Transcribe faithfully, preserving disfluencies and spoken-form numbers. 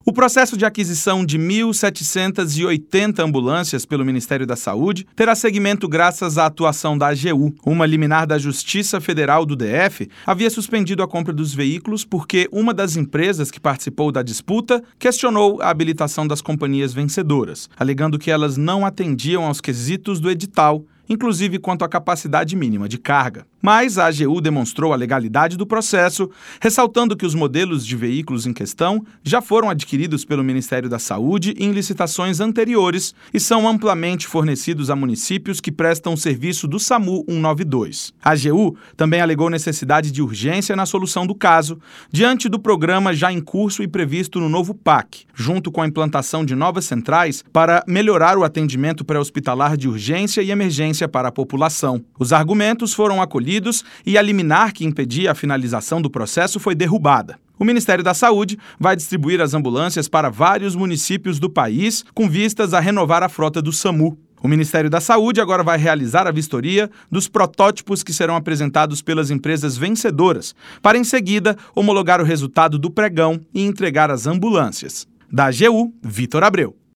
O processo de aquisição de mil setecentas e oitenta ambulâncias pelo Ministério da Saúde terá seguimento graças à atuação da A G U. Uma liminar da Justiça Federal do D F havia suspendido a compra dos veículos porque uma das empresas que participou da disputa questionou a habilitação das companhias vencedoras, alegando que elas não atendiam aos quesitos do edital, inclusive quanto à capacidade mínima de carga. Mas a A G U demonstrou a legalidade do processo, ressaltando que os modelos de veículos em questão já foram adquiridos pelo Ministério da Saúde em licitações anteriores e são amplamente fornecidos a municípios que prestam serviço do SAMU cento e noventa e dois. A A G U também alegou necessidade de urgência na solução do caso, diante do programa já em curso e previsto no novo P A C, junto com a implantação de novas centrais para melhorar o atendimento pré-hospitalar de urgência e emergência para a população. Os argumentos foram acolhidos e a liminar que impedia a finalização do processo foi derrubada. O Ministério da Saúde vai distribuir as ambulâncias para vários municípios do país, com vistas a renovar a frota do SAMU. O Ministério da Saúde agora vai realizar a vistoria dos protótipos que serão apresentados pelas empresas vencedoras, para em seguida homologar o resultado do pregão e entregar as ambulâncias. Da A G U, Vitor Abreu.